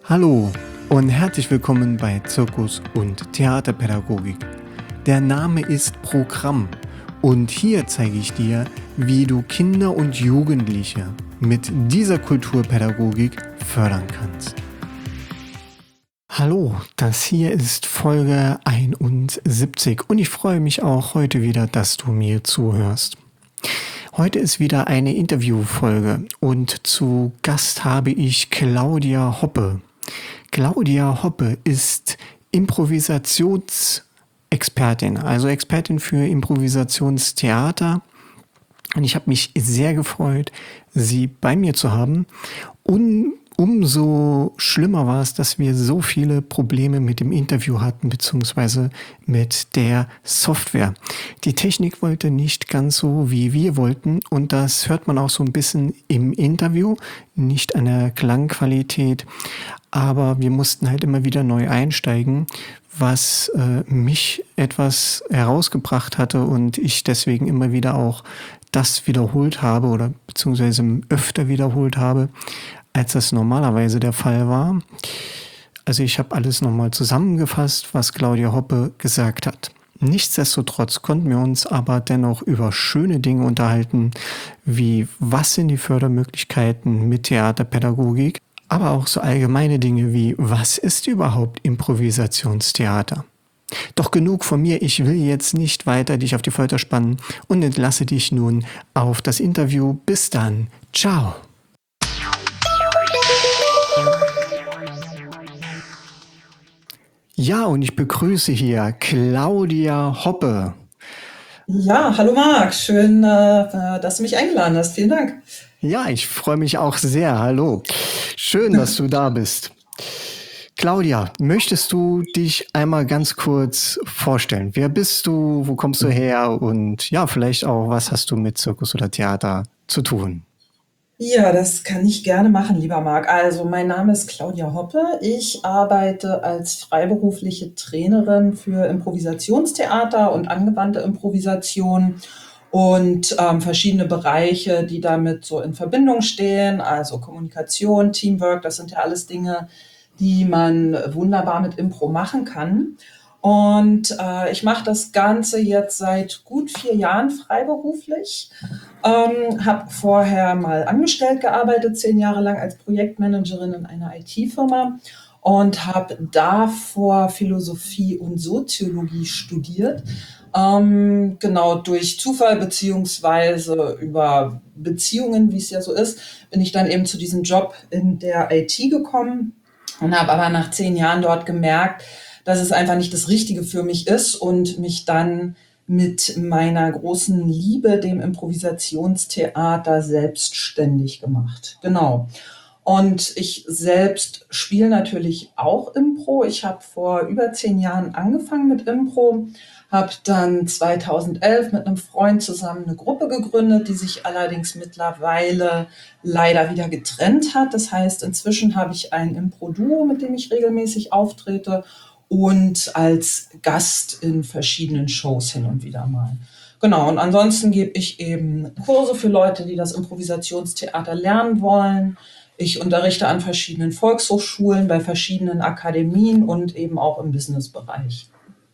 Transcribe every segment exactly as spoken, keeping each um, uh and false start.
Hallo und herzlich willkommen bei Zirkus- und Theaterpädagogik. Der Name ist Programm und hier zeige ich dir, wie du Kinder und Jugendliche mit dieser Kulturpädagogik fördern kannst. Hallo, das hier ist Folge einundsiebzig und ich freue mich auch heute wieder, dass du mir zuhörst. Heute ist wieder eine Interviewfolge und zu Gast habe ich Claudia Hoppe. Claudia Hoppe ist Improvisationsexpertin, also Expertin für Improvisationstheater. Und ich habe mich sehr gefreut, sie bei mir zu haben. Und umso schlimmer war es, dass wir so viele Probleme mit dem Interview hatten, beziehungsweise mit der Software. Die Technik wollte nicht ganz so, wie wir wollten. Und das hört man auch so ein bisschen im Interview, nicht an der Klangqualität. Aber wir mussten halt immer wieder neu einsteigen, was äh, mich etwas herausgebracht hatte und ich deswegen immer wieder auch das wiederholt habe oder beziehungsweise öfter wiederholt habe, als das normalerweise der Fall war. Also ich habe alles nochmal zusammengefasst, was Claudia Hoppe gesagt hat. Nichtsdestotrotz konnten wir uns aber dennoch über schöne Dinge unterhalten, wie was sind die Fördermöglichkeiten mit Theaterpädagogik, aber auch so allgemeine Dinge wie was ist überhaupt Improvisationstheater. Doch genug von mir, ich will jetzt nicht weiter dich auf die Folter spannen und entlasse dich nun auf das Interview. Bis dann, ciao! Ja, und ich begrüße hier Claudia Hoppe. Ja, hallo Marc, schön, äh, dass du mich eingeladen hast. Vielen Dank. Ja, ich freue mich auch sehr. Hallo. Schön, dass du da bist. Claudia, möchtest du dich einmal ganz kurz vorstellen? Wer bist du? Wo kommst du her? Und ja, vielleicht auch, was hast du mit Zirkus oder Theater zu tun? Ja, das kann ich gerne machen, lieber Marc. Also, mein Name ist Claudia Hoppe. Ich arbeite als freiberufliche Trainerin für Improvisationstheater und angewandte Improvisation und ähm, verschiedene Bereiche, die damit so in Verbindung stehen. Also Kommunikation, Teamwork, das sind ja alles Dinge, die man wunderbar mit Impro machen kann. Und äh, ich mache das Ganze jetzt seit gut vier Jahren freiberuflich. Ähm, habe vorher mal angestellt gearbeitet, zehn Jahre lang als Projektmanagerin in einer I T-Firma und habe davor Philosophie und Soziologie studiert. Ähm, genau, durch Zufall beziehungsweise über Beziehungen, wie es ja so ist, bin ich dann eben zu diesem Job in der I T gekommen und habe aber nach zehn Jahren dort gemerkt, dass es einfach nicht das Richtige für mich ist und mich dann mit meiner großen Liebe, dem Improvisationstheater, selbstständig gemacht. Genau. Und ich selbst spiele natürlich auch Impro. Ich habe vor über zehn Jahren angefangen mit Impro, habe dann zweitausendelf mit einem Freund zusammen eine Gruppe gegründet, die sich allerdings mittlerweile leider wieder getrennt hat. Das heißt, inzwischen habe ich ein Impro-Duo, mit dem ich regelmäßig auftrete und als Gast in verschiedenen Shows hin und wieder mal. Genau, und ansonsten gebe ich eben Kurse für Leute, die das Improvisationstheater lernen wollen. Ich unterrichte an verschiedenen Volkshochschulen, bei verschiedenen Akademien und eben auch im Businessbereich.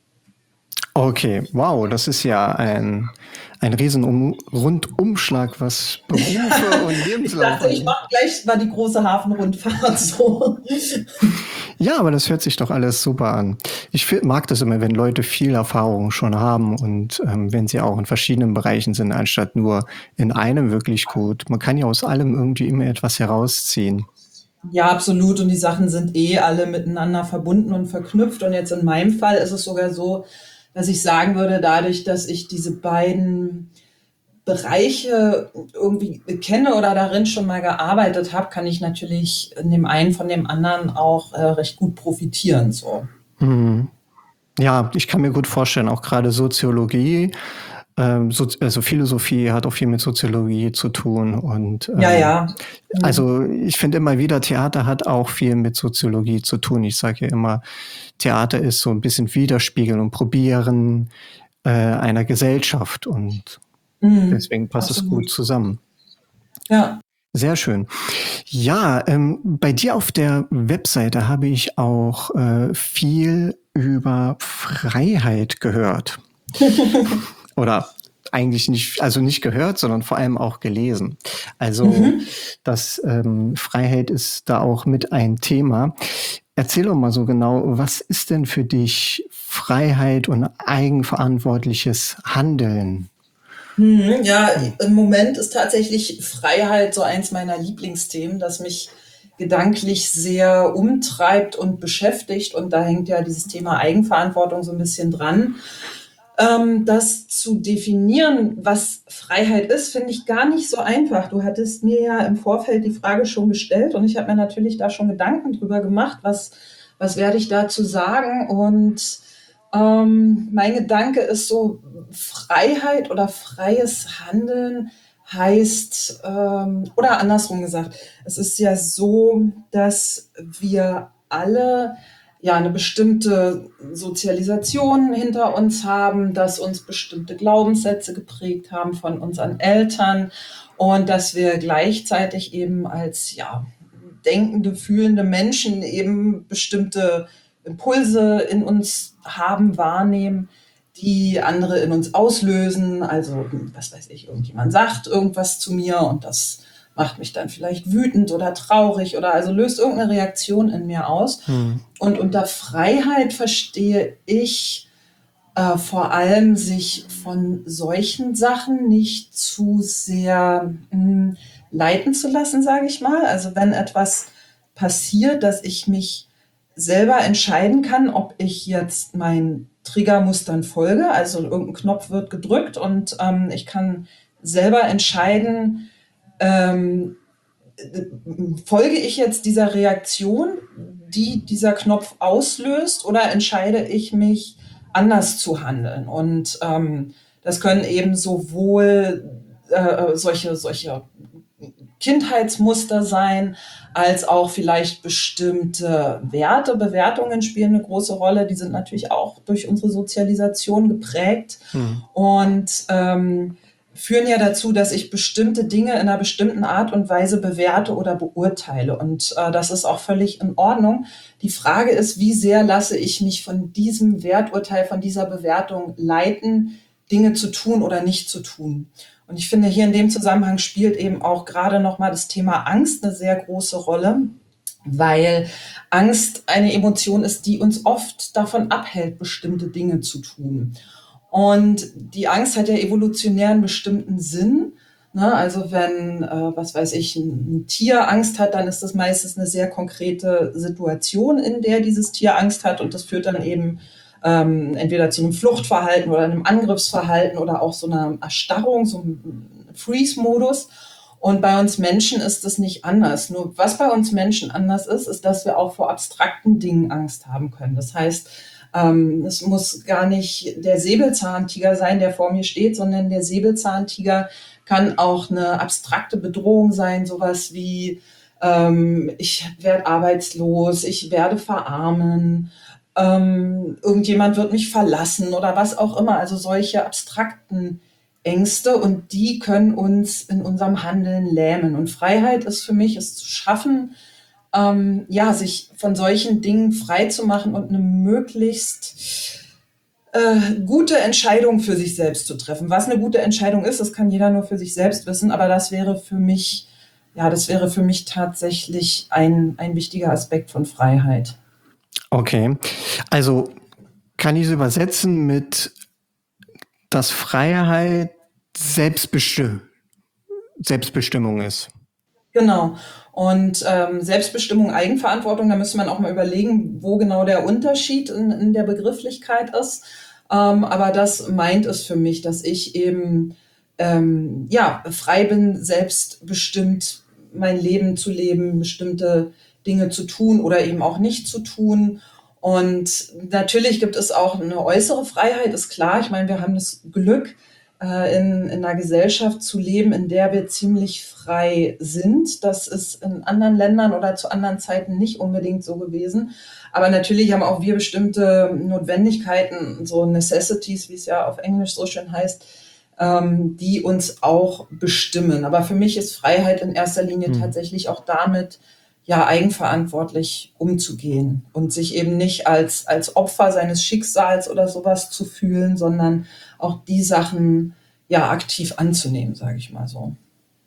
Okay, wow, das ist ja ein, ein riesen um, Rundumschlag, was Berufe und Lebenslauf Ich dachte, ich mache gleich mal die große Hafenrundfahrt so. Ja, aber das hört sich doch alles super an. Ich mag das immer, wenn Leute viel Erfahrung schon haben und ähm, wenn sie auch in verschiedenen Bereichen sind, anstatt nur in einem wirklich gut. Man kann ja aus allem irgendwie immer etwas herausziehen. Ja, absolut. Und die Sachen sind eh alle miteinander verbunden und verknüpft. Und jetzt in meinem Fall ist es sogar so, dass ich sagen würde, dadurch, dass ich diese beiden Bereiche irgendwie kenne oder darin schon mal gearbeitet habe, kann ich natürlich in dem einen von dem anderen auch äh, recht gut profitieren. So. Mhm. Ja, ich kann mir gut vorstellen, auch gerade Soziologie, ähm, so, also Philosophie hat auch viel mit Soziologie zu tun und ähm, Ja, ja. Mhm. Also ich finde immer wieder, Theater hat auch viel mit Soziologie zu tun. Ich sage ja immer, Theater ist so ein bisschen Widerspiegeln und Probieren äh, einer Gesellschaft und Mhm. deswegen passt es Absolut. gut zusammen. Ja. Sehr schön. Ja, ähm, bei dir auf der Webseite habe ich auch äh, viel über Freiheit gehört. Oder eigentlich nicht, also nicht gehört, sondern vor allem auch gelesen. Also Mhm. das ähm, Freiheit ist da auch mit ein Thema. Erzähl doch mal so genau, was ist denn für dich Freiheit und eigenverantwortliches Handeln? Mhm, ja, im Moment ist tatsächlich Freiheit so eins meiner Lieblingsthemen, das mich gedanklich sehr umtreibt und beschäftigt. Und da hängt ja dieses Thema Eigenverantwortung so ein bisschen dran. Ähm, das zu definieren, was Freiheit ist, finde ich gar nicht so einfach. Du hattest mir ja im Vorfeld die Frage schon gestellt und ich habe mir natürlich da schon Gedanken drüber gemacht, was, was werde ich dazu sagen. Und ähm, mein Gedanke ist so, Freiheit oder freies Handeln heißt, ähm, oder andersrum gesagt, es ist ja so, dass wir alle ja eine bestimmte Sozialisation hinter uns haben, dass uns bestimmte Glaubenssätze geprägt haben von unseren Eltern und dass wir gleichzeitig eben als ja denkende, fühlende Menschen eben bestimmte Impulse in uns haben, wahrnehmen, die andere in uns auslösen. Also, was weiß ich, irgendjemand sagt irgendwas zu mir und das macht mich dann vielleicht wütend oder traurig oder also löst irgendeine Reaktion in mir aus. Hm. Und unter Freiheit verstehe ich äh, vor allem, sich von solchen Sachen nicht zu sehr mh, leiten zu lassen, sage ich mal. Also wenn etwas passiert, dass ich mich selber entscheiden kann, ob ich jetzt meinen Triggermustern folge. Also irgendein Knopf wird gedrückt und ähm, ich kann selber entscheiden, ähm, folge ich jetzt dieser Reaktion, die dieser Knopf auslöst, oder entscheide ich mich anders zu handeln? Und ähm, das können eben sowohl äh, solche, solche Kindheitsmuster sein, als auch vielleicht bestimmte Werte, Bewertungen spielen eine große Rolle. Die sind natürlich auch durch unsere Sozialisation geprägt Hm. und ähm, führen ja dazu, dass ich bestimmte Dinge in einer bestimmten Art und Weise bewerte oder beurteile. Und äh, das ist auch völlig in Ordnung. Die Frage ist, wie sehr lasse ich mich von diesem Werturteil, von dieser Bewertung leiten, Dinge zu tun oder nicht zu tun. Und ich finde, hier in dem Zusammenhang spielt eben auch gerade nochmal das Thema Angst eine sehr große Rolle, weil Angst eine Emotion ist, die uns oft davon abhält, bestimmte Dinge zu tun. Und die Angst hat ja evolutionär einen bestimmten Sinn. Ne? Also wenn, äh, was weiß ich, ein, ein Tier Angst hat, dann ist das meistens eine sehr konkrete Situation, in der dieses Tier Angst hat. Und das führt dann eben ähm, entweder zu einem Fluchtverhalten oder einem Angriffsverhalten oder auch so einer Erstarrung, so einem Freeze-Modus. Und bei uns Menschen ist das nicht anders. Nur was bei uns Menschen anders ist, ist, dass wir auch vor abstrakten Dingen Angst haben können. Das heißt, ähm, es muss gar nicht der Säbelzahntiger sein, der vor mir steht, sondern der Säbelzahntiger kann auch eine abstrakte Bedrohung sein, sowas wie ähm, ich werde arbeitslos, ich werde verarmen, ähm, irgendjemand wird mich verlassen oder was auch immer. Also solche abstrakten Ängste, und die können uns in unserem Handeln lähmen. Und Freiheit ist für mich, es zu schaffen, ähm, ja, sich von solchen Dingen frei zu machen und eine möglichst äh, gute Entscheidung für sich selbst zu treffen. Was eine gute Entscheidung ist, das kann jeder nur für sich selbst wissen, aber das wäre für mich, ja, das wäre für mich tatsächlich ein, ein wichtiger Aspekt von Freiheit. Okay, also kann ich es übersetzen mit, dass Freiheit Selbstbestimm Selbstbestimmung ist. Genau. Und ähm, Selbstbestimmung, Eigenverantwortung, da müsste man auch mal überlegen, wo genau der Unterschied in, in der Begrifflichkeit ist. Ähm, aber das meint es für mich, dass ich eben ähm, ja, frei bin, selbstbestimmt mein Leben zu leben, bestimmte Dinge zu tun oder eben auch nicht zu tun. Und natürlich gibt es auch eine äußere Freiheit, ist klar. Ich meine, wir haben das Glück, äh, in, in einer Gesellschaft zu leben, in der wir ziemlich frei sind. Das ist in anderen Ländern oder zu anderen Zeiten nicht unbedingt so gewesen. Aber natürlich haben auch wir bestimmte Notwendigkeiten, so Necessities, wie es ja auf Englisch so schön heißt, ähm, die uns auch bestimmen. Aber für mich ist Freiheit in erster Linie Hm. tatsächlich auch damit, ja, eigenverantwortlich umzugehen und sich eben nicht als, als Opfer seines Schicksals oder sowas zu fühlen, sondern auch die Sachen, ja, aktiv anzunehmen, sage ich mal so.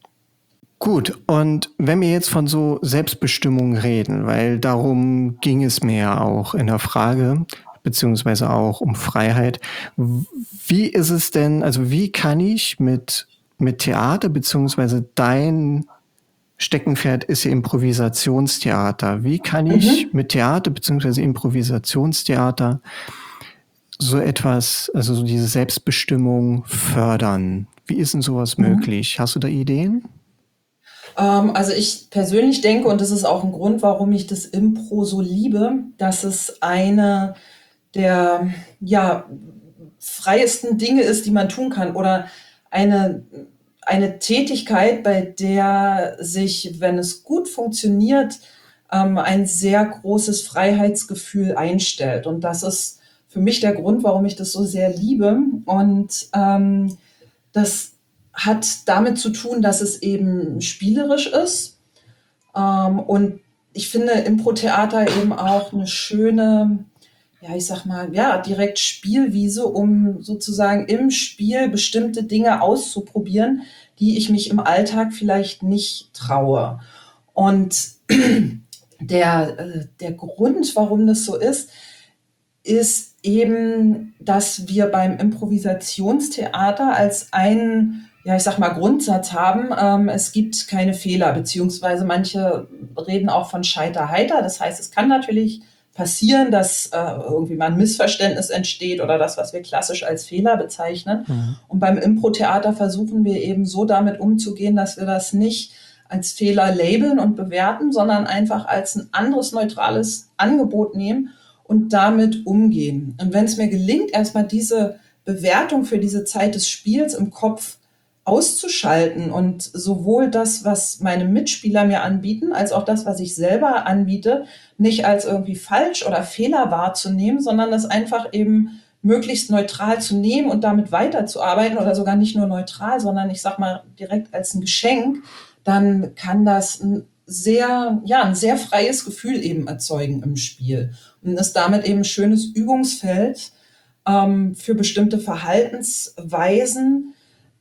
Gut, und wenn wir jetzt von so Selbstbestimmung reden, weil darum ging es mir ja auch in der Frage, beziehungsweise auch um Freiheit. W- Wie ist es denn, also wie kann ich mit, mit Theater, beziehungsweise dein Steckenpferd ist ja Improvisationstheater. Wie kann ich Mhm. mit Theater, beziehungsweise Improvisationstheater so etwas, also so diese Selbstbestimmung fördern? Wie ist denn sowas Mhm. möglich? Hast du da Ideen? Ähm, also ich persönlich denke, und das ist auch ein Grund, warum ich das Impro so liebe, dass es eine der, ja, freiesten Dinge ist, die man tun kann, oder eine, eine Tätigkeit, bei der sich, wenn es gut funktioniert, ähm, ein sehr großes Freiheitsgefühl einstellt. Und das ist für mich der Grund, warum ich das so sehr liebe. Und ähm, das hat damit zu tun, dass es eben spielerisch ist. Ähm, und ich finde Impro-Theater eben auch eine schöne, ja, ich sag mal, ja, direkt Spielwiese, um sozusagen im Spiel bestimmte Dinge auszuprobieren, die ich mich im Alltag vielleicht nicht traue. Und der, äh, der Grund, warum das so ist, ist eben, dass wir beim Improvisationstheater als einen, ja, ich sag mal, Grundsatz haben, ähm, es gibt keine Fehler, beziehungsweise manche reden auch von Scheiter-Heiter. Das heißt, es kann natürlich passieren, dass äh, irgendwie mal ein Missverständnis entsteht oder das, was wir klassisch als Fehler bezeichnen. Mhm. Und beim Impro-Theater versuchen wir eben so damit umzugehen, dass wir das nicht als Fehler labeln und bewerten, sondern einfach als ein anderes neutrales Angebot nehmen und damit umgehen. Und wenn es mir gelingt, erstmal diese Bewertung für diese Zeit des Spiels im Kopf auszuschalten und sowohl das, was meine Mitspieler mir anbieten, als auch das, was ich selber anbiete, nicht als irgendwie falsch oder Fehler wahrzunehmen, sondern das einfach eben möglichst neutral zu nehmen und damit weiterzuarbeiten oder sogar nicht nur neutral, sondern ich sag mal direkt als ein Geschenk, dann kann das ein sehr, ja, ein sehr freies Gefühl eben erzeugen im Spiel und ist damit eben ein schönes Übungsfeld ähm, für bestimmte Verhaltensweisen,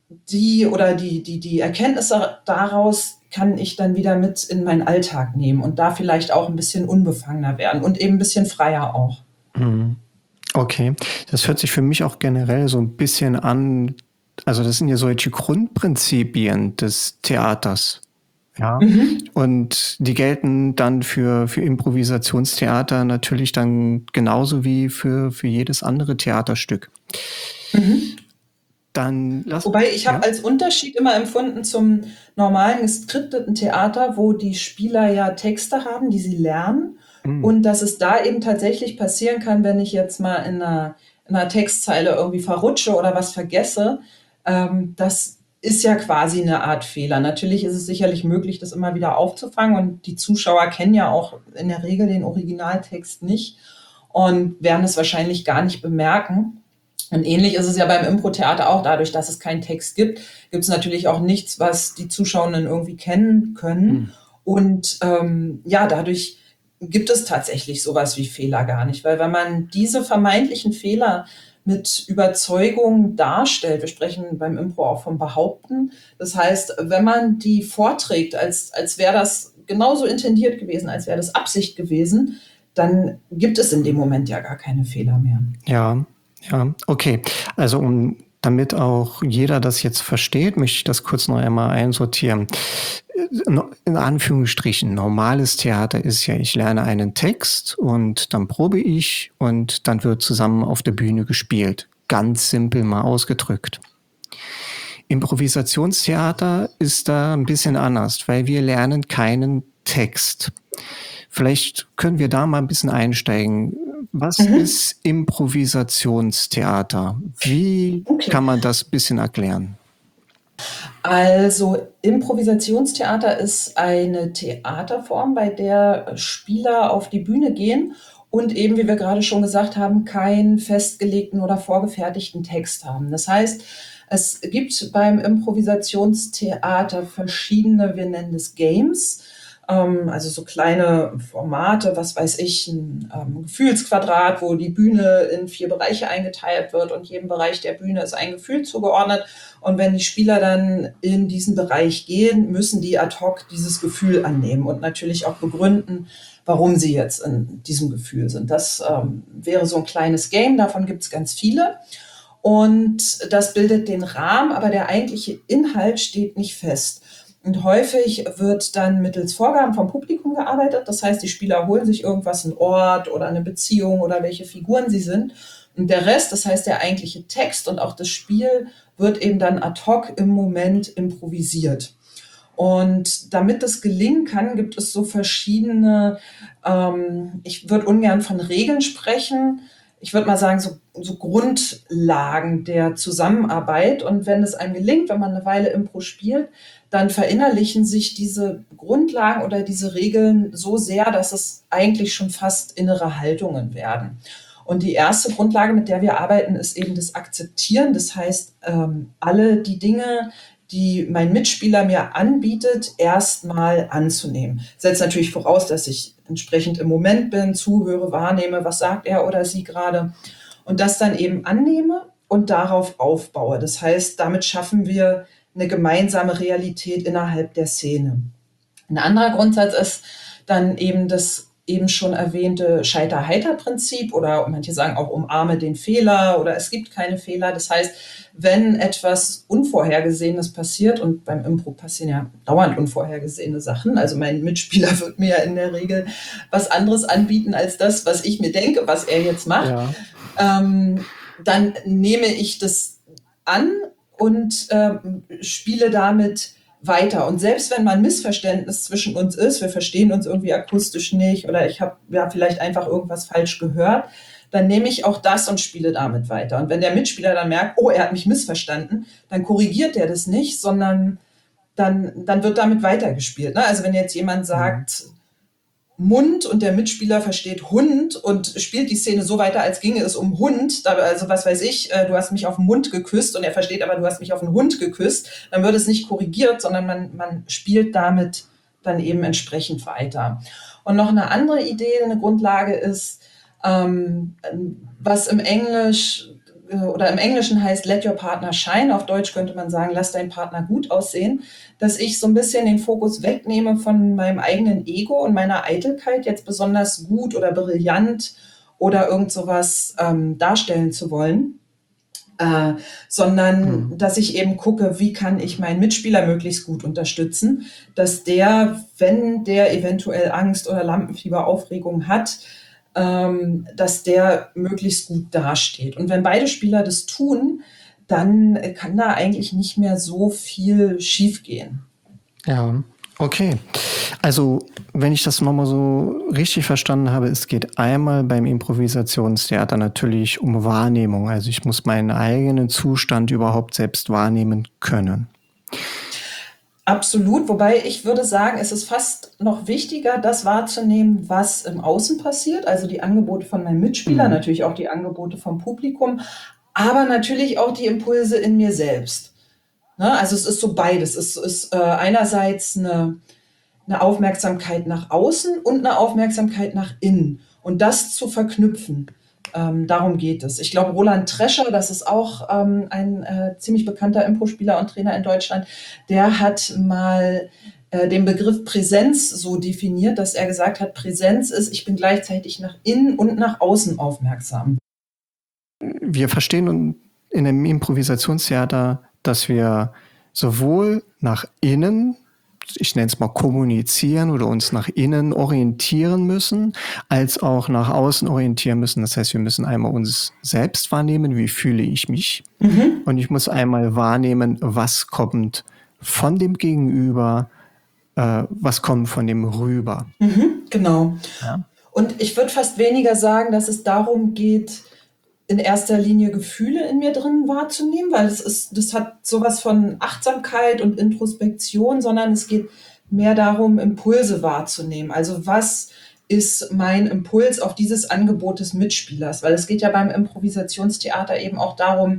die oder die, die, die Erkenntnisse daraus kann ich dann wieder mit in meinen Alltag nehmen und da vielleicht auch ein bisschen unbefangener werden und eben ein bisschen freier auch. Mhm. Okay, das hört sich für mich auch generell so ein bisschen an, also das sind ja solche Grundprinzipien des Theaters. Ja. Mhm. Und die gelten dann für, für Improvisationstheater natürlich dann genauso wie für, für jedes andere Theaterstück. Mhm. Dann lass, Wobei ich habe ja. als Unterschied immer empfunden zum normalen geskripteten Theater, wo die Spieler ja Texte haben, die sie lernen. Mhm. Und dass es da eben tatsächlich passieren kann, wenn ich jetzt mal in einer, in einer Textzeile irgendwie verrutsche oder was vergesse. Ähm, das ist ja quasi eine Art Fehler. Natürlich ist es sicherlich möglich, das immer wieder aufzufangen. Und die Zuschauer kennen ja auch in der Regel den Originaltext nicht und werden es wahrscheinlich gar nicht bemerken. Und ähnlich ist es ja beim Impro-Theater auch. Dadurch, dass es keinen Text gibt, gibt es natürlich auch nichts, was die Zuschauenden irgendwie kennen können. Mhm. Und ähm, ja, dadurch gibt es tatsächlich sowas wie Fehler gar nicht. Weil wenn man diese vermeintlichen Fehler mit Überzeugung darstellt, wir sprechen beim Impro auch vom Behaupten, das heißt, wenn man die vorträgt, als, als wäre das genauso intendiert gewesen, als wäre das Absicht gewesen, dann gibt es in dem Moment ja gar keine Fehler mehr. Ja, ja, okay. Also um, damit auch jeder das jetzt versteht, möchte ich das kurz noch einmal einsortieren. In Anführungsstrichen, normales Theater ist ja, ich lerne einen Text und dann probe ich und dann wird zusammen auf der Bühne gespielt. Ganz simpel mal ausgedrückt. Improvisationstheater ist da ein bisschen anders, weil wir lernen keinen Text. Vielleicht können wir da mal ein bisschen einsteigen. Was Mhm. ist Improvisationstheater? Wie Okay. kann man das ein bisschen erklären? Also Improvisationstheater ist eine Theaterform, bei der Spieler auf die Bühne gehen und eben, wie wir gerade schon gesagt haben, keinen festgelegten oder vorgefertigten Text haben. Das heißt, Es gibt beim Improvisationstheater verschiedene, wir nennen das Games, ähm, also so kleine Formate, was weiß ich, ein ähm, Gefühlsquadrat, wo die Bühne in vier Bereiche eingeteilt wird und jedem Bereich der Bühne ist ein Gefühl zugeordnet. Und wenn die Spieler dann in diesen Bereich gehen, müssen die ad hoc dieses Gefühl annehmen und natürlich auch begründen, warum sie jetzt in diesem Gefühl sind. Das ähm, wäre so ein kleines Game, davon gibt es ganz viele. Und das bildet den Rahmen, aber der eigentliche Inhalt steht nicht fest. Und häufig wird dann mittels Vorgaben vom Publikum gearbeitet. Das heißt, die Spieler holen sich irgendwas, einen Ort oder eine Beziehung oder welche Figuren sie sind. Und der Rest, das heißt der eigentliche Text und auch das Spiel, wird eben dann ad hoc im Moment improvisiert. Und damit das gelingen kann, gibt es so verschiedene, ähm, ich würde ungern von Regeln sprechen, ich würde mal sagen, so, so Grundlagen der Zusammenarbeit. Und wenn es einem gelingt, wenn man eine Weile Impro spielt, dann verinnerlichen sich diese Grundlagen oder diese Regeln so sehr, dass es eigentlich schon fast innere Haltungen werden. Und die erste Grundlage, mit der wir arbeiten, ist eben das Akzeptieren. Das heißt, ähm, alle die Dinge, die mein Mitspieler mir anbietet, erstmal anzunehmen. Setzt natürlich voraus, dass ich entsprechend im Moment bin, zuhöre, wahrnehme, was sagt er oder sie gerade und das dann eben annehme und darauf aufbaue. Das heißt, damit schaffen wir eine gemeinsame Realität innerhalb der Szene. Ein anderer Grundsatz ist dann eben das eben schon erwähnte Scheiter-Heiter-Prinzip oder manche sagen auch umarme den Fehler oder es gibt keine Fehler. Das heißt, wenn etwas Unvorhergesehenes passiert und beim Impro passieren ja dauernd unvorhergesehene Sachen, also mein Mitspieler wird mir ja in der Regel was anderes anbieten als das, was ich mir denke, was er jetzt macht, ja. ähm, dann nehme ich das an und ähm, spiele damit weiter. Und selbst wenn mal ein Missverständnis zwischen uns ist, wir verstehen uns irgendwie akustisch nicht oder ich habe ja vielleicht einfach irgendwas falsch gehört, dann nehme ich auch das und spiele damit weiter. Und wenn der Mitspieler dann merkt, oh, er hat mich missverstanden, dann korrigiert er das nicht, sondern dann, dann wird damit weitergespielt. Ne? Also wenn jetzt jemand sagt, mhm. Mund und der Mitspieler versteht Hund und spielt die Szene so weiter, als ginge es um Hund, also was weiß ich, du hast mich auf den Mund geküsst und er versteht aber, du hast mich auf den Hund geküsst, dann wird es nicht korrigiert, sondern man, man spielt damit dann eben entsprechend weiter. Und noch eine andere Idee, eine Grundlage ist, ähm, was im Englisch oder im Englischen heißt let your partner shine, auf Deutsch könnte man sagen, lass deinen Partner gut aussehen, dass ich so ein bisschen den Fokus wegnehme von meinem eigenen Ego und meiner Eitelkeit, jetzt besonders gut oder brillant oder irgend sowas ähm, darstellen zu wollen, äh, sondern mhm. dass ich eben gucke, wie kann ich meinen Mitspieler möglichst gut unterstützen, dass der, wenn der eventuell Angst oder Lampenfieber, Aufregung hat, dass der möglichst gut dasteht. Und wenn beide Spieler das tun, dann kann da eigentlich nicht mehr so viel schiefgehen. Ja, okay. Also, wenn ich das nochmal so richtig verstanden habe, es geht einmal beim Improvisationstheater natürlich um Wahrnehmung. Also ich muss meinen eigenen Zustand überhaupt selbst wahrnehmen können. Absolut, wobei ich würde sagen, es ist fast noch wichtiger, das wahrzunehmen, was im Außen passiert, also die Angebote von meinem Mitspieler, mhm. natürlich auch die Angebote vom Publikum, aber natürlich auch die Impulse in mir selbst. Ne? Also es ist so beides. Es ist äh, einerseits eine, eine Aufmerksamkeit nach außen und eine Aufmerksamkeit nach innen und das zu verknüpfen. Ähm, darum geht es. Ich glaube, Roland Trescher, das ist auch ähm, ein äh, ziemlich bekannter Impro-Spieler und Trainer in Deutschland, der hat mal äh, den Begriff Präsenz so definiert, dass er gesagt hat, Präsenz ist, ich bin gleichzeitig nach innen und nach außen aufmerksam. Wir verstehen in einem Improvisationstheater, dass wir sowohl nach innen, ich nenne es mal kommunizieren oder uns nach innen orientieren müssen, als auch nach außen orientieren müssen. Das heißt, wir müssen einmal uns selbst wahrnehmen, wie fühle ich mich? Mhm. Und ich muss einmal wahrnehmen, was kommt von dem Gegenüber, äh, was kommt von dem rüber. Mhm, genau. Ja. Und ich würde fast weniger sagen, dass es darum geht, in erster Linie Gefühle in mir drin wahrzunehmen, weil es ist, das hat sowas von Achtsamkeit und Introspektion, sondern es geht mehr darum, Impulse wahrzunehmen. Also was ist mein Impuls auf dieses Angebot des Mitspielers? Weil es geht ja beim Improvisationstheater eben auch darum,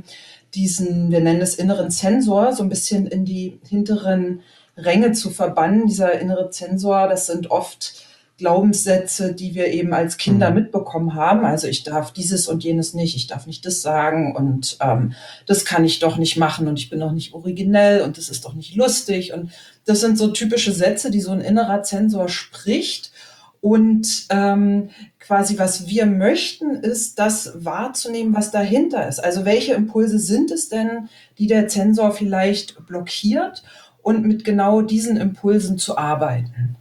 diesen, wir nennen es inneren Zensor, so ein bisschen in die hinteren Ränge zu verbannen. Dieser innere Zensor, das sind oft Glaubenssätze, die wir eben als Kinder Mhm. mitbekommen haben. Also ich darf dieses und jenes nicht, ich darf nicht das sagen und ähm, das kann ich doch nicht machen und ich bin doch nicht originell und das ist doch nicht lustig. Und das sind so typische Sätze, die so ein innerer Zensor spricht. Und ähm, quasi, was wir möchten, ist, das wahrzunehmen, was dahinter ist. Also welche Impulse sind es denn, die der Zensor vielleicht blockiert und mit genau diesen Impulsen zu arbeiten.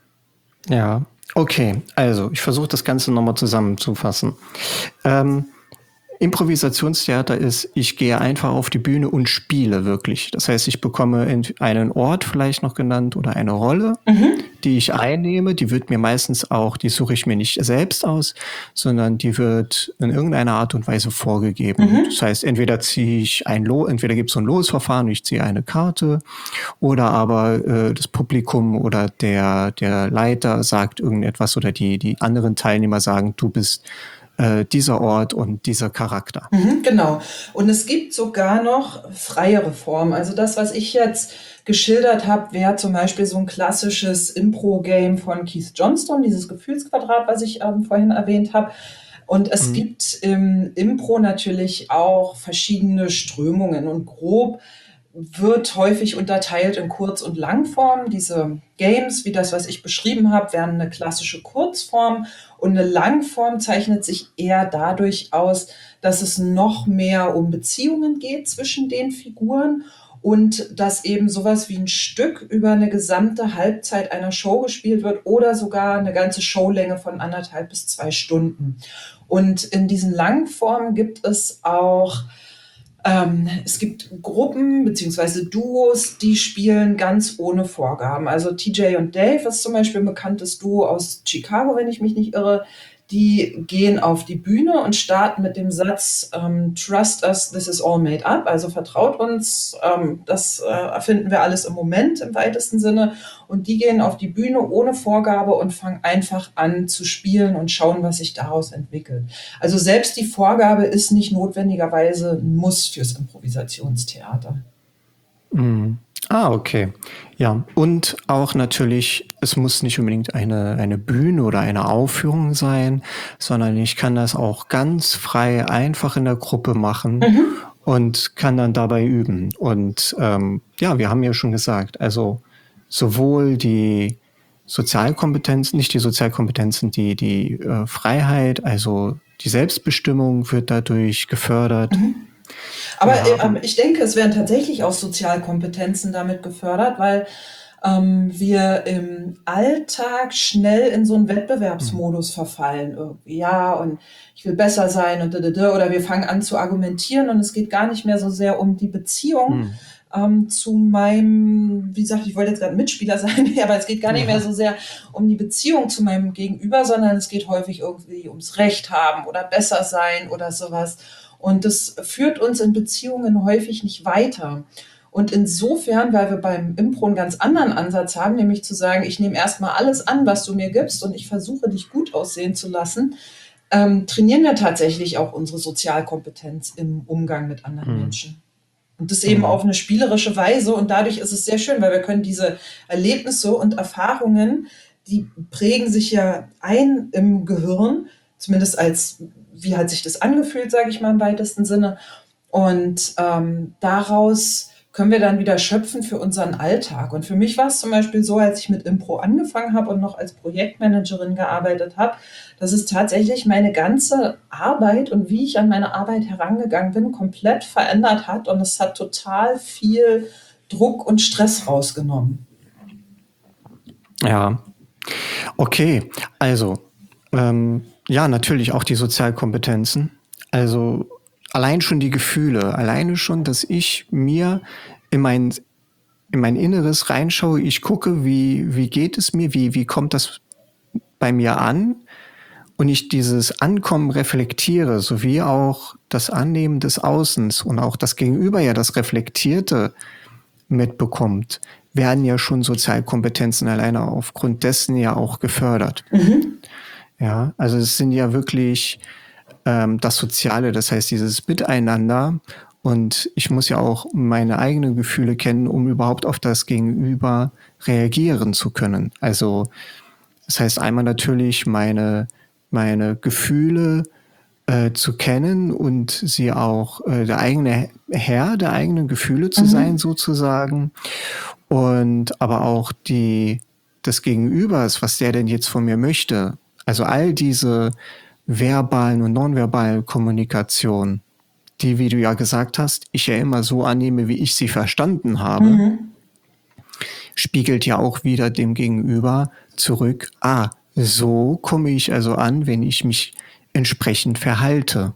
Ja, okay. Also, ich versuche das Ganze nochmal zusammenzufassen. Ähm, Improvisationstheater ist, ich gehe einfach auf die Bühne und spiele wirklich. Das heißt, ich bekomme einen Ort vielleicht noch genannt oder eine Rolle, Mhm. die ich einnehme. Die wird mir meistens auch, die suche ich mir nicht selbst aus, sondern die wird in irgendeiner Art und Weise vorgegeben. Mhm. Das heißt, entweder ziehe ich ein Los, entweder gibt es so ein Losverfahren, ich ziehe eine Karte, oder aber äh, das Publikum oder der, der Leiter sagt irgendetwas oder die, die anderen Teilnehmer sagen, du bist äh, dieser Ort und dieser Charakter. Mhm, genau. Und es gibt sogar noch freiere Formen. Also das, was ich jetzt geschildert habe, wäre zum Beispiel so ein klassisches Impro-Game von Keith Johnstone, dieses Gefühlsquadrat, was ich ähm, vorhin erwähnt habe. Und es Mhm. gibt im Impro natürlich auch verschiedene Strömungen und grob wird häufig unterteilt in Kurz- und Langform. Diese Games, wie das, was ich beschrieben habe, wären eine klassische Kurzform und eine Langform zeichnet sich eher dadurch aus, dass es noch mehr um Beziehungen geht zwischen den Figuren und dass eben sowas wie ein Stück über eine gesamte Halbzeit einer Show gespielt wird oder sogar eine ganze Showlänge von anderthalb bis zwei Stunden. Und in diesen Langformen gibt es auch ähm, es gibt Gruppen beziehungsweise Duos, die spielen ganz ohne Vorgaben. Also T J und Dave ist zum Beispiel ein bekanntes Duo aus Chicago, wenn ich mich nicht irre. Die gehen auf die Bühne und starten mit dem Satz, ähm, Trust us, this is all made up. Also vertraut uns, ähm, das äh, erfinden wir alles im Moment im weitesten Sinne. Und die gehen auf die Bühne ohne Vorgabe und fangen einfach an zu spielen und schauen, was sich daraus entwickelt. Also selbst die Vorgabe ist nicht notwendigerweise ein Muss fürs Improvisationstheater. Mhm. Ah, okay. Ja, und auch natürlich, es muss nicht unbedingt eine, eine Bühne oder eine Aufführung sein, sondern ich kann das auch ganz frei einfach in der Gruppe machen Mhm. und kann dann dabei üben. Und ähm, ja, wir haben ja schon gesagt, also sowohl die Sozialkompetenzen, nicht die Sozialkompetenzen, die, die äh, Freiheit, also die Selbstbestimmung wird dadurch gefördert. Mhm. Aber Wir äh, haben- ich denke, es werden tatsächlich auch Sozialkompetenzen damit gefördert, weil ähm, wir im Alltag schnell in so einen Wettbewerbsmodus verfallen. Irgendwie. Ja, und ich will besser sein und da, da, da, oder wir fangen an zu argumentieren und es geht gar nicht mehr so sehr um die Beziehung Mhm. ähm, zu meinem, wie gesagt, ich wollte jetzt gerade Mitspieler sein, aber es geht gar nicht Ja. mehr so sehr um die Beziehung zu meinem Gegenüber, sondern es geht häufig irgendwie ums Recht haben oder besser sein oder sowas. Und das führt uns in Beziehungen häufig nicht weiter. Und insofern, weil wir beim Impro einen ganz anderen Ansatz haben, nämlich zu sagen, ich nehme erstmal alles an, was du mir gibst und ich versuche dich gut aussehen zu lassen, ähm, trainieren wir tatsächlich auch unsere Sozialkompetenz im Umgang mit anderen Mhm. Menschen. Und das eben Mhm. auf eine spielerische Weise. Und dadurch ist es sehr schön, weil wir können diese Erlebnisse und Erfahrungen, die prägen sich ja ein im Gehirn, zumindest als, wie hat sich das angefühlt, sage ich mal im weitesten Sinne. Und ähm, daraus können wir dann wieder schöpfen für unseren Alltag. Und für mich war es zum Beispiel so, als ich mit Impro angefangen habe und noch als Projektmanagerin gearbeitet habe, dass es tatsächlich meine ganze Arbeit und wie ich an meine Arbeit herangegangen bin, komplett verändert hat. Und es hat total viel Druck und Stress rausgenommen. Ja, okay. Also, ähm, ja, natürlich auch die Sozialkompetenzen. Also allein schon die Gefühle, alleine schon, dass ich mir in mein, in mein Inneres reinschaue, ich gucke, wie, wie geht es mir, wie, wie kommt das bei mir an und ich dieses Ankommen reflektiere, sowie auch das Annehmen des Außens und auch das Gegenüber ja das Reflektierte mitbekommt, werden ja schon Sozialkompetenzen alleine aufgrund dessen ja auch gefördert. Mhm. Ja, also es sind ja wirklich ähm, das Soziale, das heißt dieses Miteinander Und ich muss ja auch meine eigenen Gefühle kennen, um überhaupt auf das Gegenüber reagieren zu können. Also das heißt einmal natürlich meine, meine Gefühle äh, zu kennen und sie auch äh, der eigene Herr der eigenen Gefühle zu Mhm. sein sozusagen. Und aber auch die des Gegenübers, was der denn jetzt von mir möchte. Also all diese verbalen und nonverbalen Kommunikation, die, wie du ja gesagt hast, ich ja immer so annehme, wie ich sie verstanden habe, Mhm. spiegelt ja auch wieder dem Gegenüber zurück, ah, so komme ich also an, wenn ich mich entsprechend verhalte.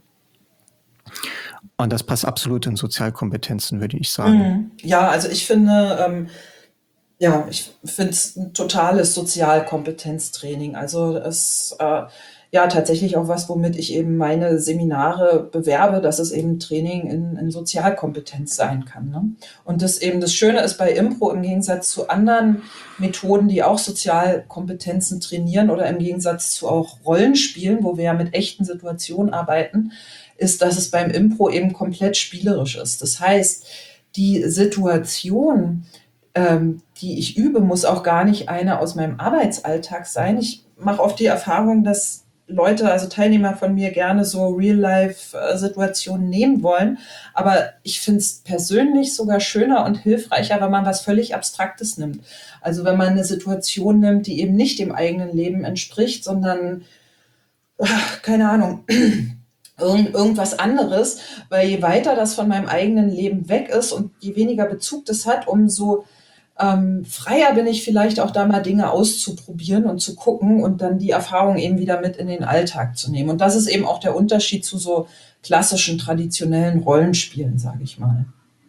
Und das passt absolut in Sozialkompetenzen, würde ich sagen. Mhm. Ja, also ich finde, ähm, ja, ich finde es ein totales Sozialkompetenztraining. Also es äh, ja tatsächlich auch was, womit ich eben meine Seminare bewerbe, dass es eben Training in, in Sozialkompetenz sein kann. Ne? Und das eben das Schöne ist bei Impro im Gegensatz zu anderen Methoden, die auch Sozialkompetenzen trainieren oder im Gegensatz zu auch Rollenspielen, wo wir ja mit echten Situationen arbeiten, ist, dass es beim Impro eben komplett spielerisch ist. Das heißt, die Situation, ähm, die ich übe, muss auch gar nicht eine aus meinem Arbeitsalltag sein. Ich mache oft die Erfahrung, dass Leute, also Teilnehmer von mir, gerne so Real-Life-Situationen nehmen wollen. Aber ich finde es persönlich sogar schöner und hilfreicher, wenn man was völlig Abstraktes nimmt. Also wenn man eine Situation nimmt, die eben nicht dem eigenen Leben entspricht, sondern, ach, keine Ahnung, irgend, irgendwas anderes. Weil je weiter das von meinem eigenen Leben weg ist und je weniger Bezug das hat, umso ähm, freier bin ich vielleicht auch da mal Dinge auszuprobieren und zu gucken und dann die Erfahrung eben wieder mit in den Alltag zu nehmen. Und das ist eben auch der Unterschied zu so klassischen, traditionellen Rollenspielen, sage ich mal.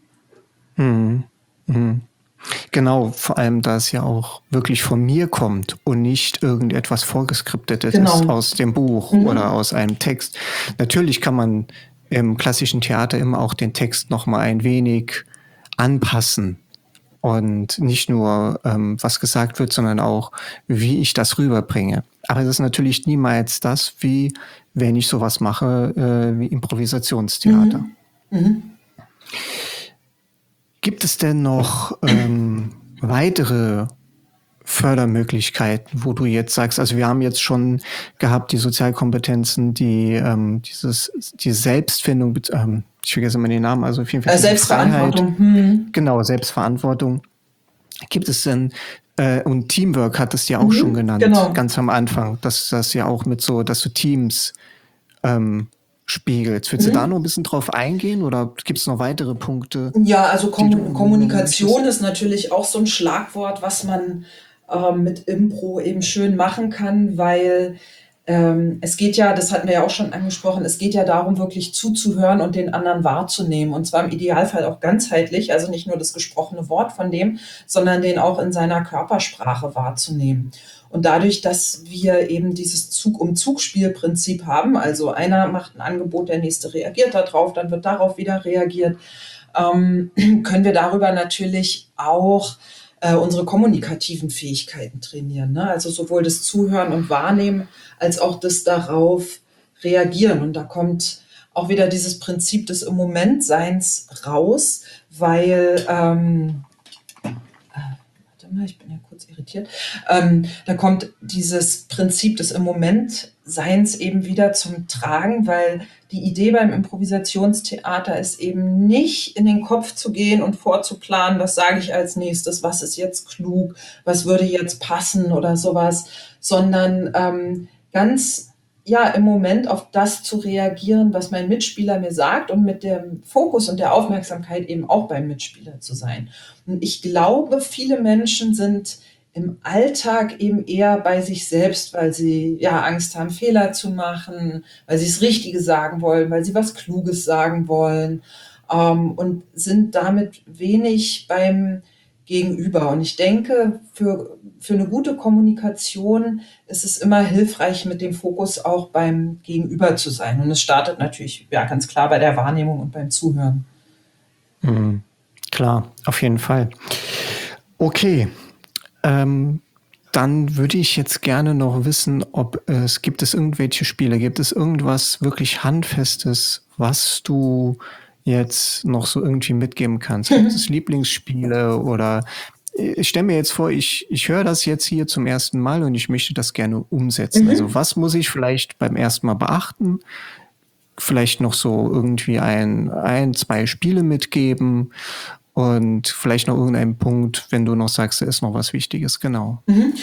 Mhm. Mhm. Genau, vor allem, da es ja auch wirklich von mir kommt und nicht irgendetwas vorgeskriptetes ist Genau. aus dem Buch Mhm. oder aus einem Text. Natürlich kann man im klassischen Theater immer auch den Text nochmal ein wenig anpassen. Und nicht nur, ähm, was gesagt wird, sondern auch, wie ich das rüberbringe. Aber es ist natürlich niemals das, wie wenn ich sowas mache, äh, wie Improvisationstheater. Mhm. Mhm. Gibt es denn noch ähm, weitere Fördermöglichkeiten, wo du jetzt sagst, also wir haben jetzt schon gehabt, die Sozialkompetenzen, die ähm, dieses, die Selbstfindung, ähm, ich vergesse immer den Namen, also auf jeden Fall Äh, diese Selbstverantwortung. Freiheit, Mhm. genau, Selbstverantwortung. Gibt es denn, äh, und Teamwork hattest du ja auch Mhm. schon genannt, Genau. ganz am Anfang, dass das ja auch mit so, dass du Teams ähm, spiegelst. Willst du da Mhm. noch ein bisschen drauf eingehen oder gibt es noch weitere Punkte, Ja, also die du Kommun- nennen Kommunikation möchtest? ist natürlich auch so ein Schlagwort, was man ähm, mit Impro eben schön machen kann, weil ähm, es geht ja, das hatten wir ja auch schon angesprochen, es geht ja darum, wirklich zuzuhören und den anderen wahrzunehmen. Und zwar im Idealfall auch ganzheitlich, also nicht nur das gesprochene Wort von dem, sondern den auch in seiner Körpersprache wahrzunehmen. Und dadurch, dass wir eben dieses Zug-um-Zug-Spielprinzip haben, also einer macht ein Angebot, der nächste reagiert darauf, dann wird darauf wieder reagiert, ähm, können wir darüber natürlich auch äh, unsere kommunikativen Fähigkeiten trainieren. Ne? Also sowohl das Zuhören und Wahrnehmen als auch das darauf reagieren. Und da kommt auch wieder dieses Prinzip des im Moment Seins raus, weil ähm, warte mal, ich bin ja kurz irritiert. Ähm, da kommt dieses Prinzip des im Moment Seins eben wieder zum Tragen, weil die Idee beim Improvisationstheater ist eben nicht in den Kopf zu gehen und vorzuplanen, was sage ich als nächstes, was ist jetzt klug, was würde jetzt passen oder sowas, sondern ähm, ganz ja im Moment auf das zu reagieren, was mein Mitspieler mir sagt und mit dem Fokus und der Aufmerksamkeit eben auch beim Mitspieler zu sein. Und ich glaube, viele Menschen sind im Alltag eben eher bei sich selbst, weil sie ja Angst haben, Fehler zu machen, weil sie das Richtige sagen wollen, weil sie was Kluges sagen wollen, ähm, und sind damit wenig beim Gegenüber. Und ich denke, für, für eine gute Kommunikation ist es immer hilfreich, mit dem Fokus auch beim Gegenüber zu sein. Und es startet natürlich ja ganz klar bei der Wahrnehmung und beim Zuhören. Mhm. Klar, auf jeden Fall. Okay, ähm, dann würde ich jetzt gerne noch wissen, ob es, gibt es irgendwelche Spiele, gibt es irgendwas wirklich Handfestes, was du jetzt noch so irgendwie mitgeben kannst? Gibt es Lieblingsspiele oder ich stelle mir jetzt vor, ich, ich höre das jetzt hier zum ersten Mal und ich möchte das gerne umsetzen. Mhm. Also was muss ich vielleicht beim ersten Mal beachten? Vielleicht noch so irgendwie ein, ein, zwei Spiele mitgeben und vielleicht noch irgendeinen Punkt, wenn du noch sagst, da ist noch was Wichtiges, genau. Mhm.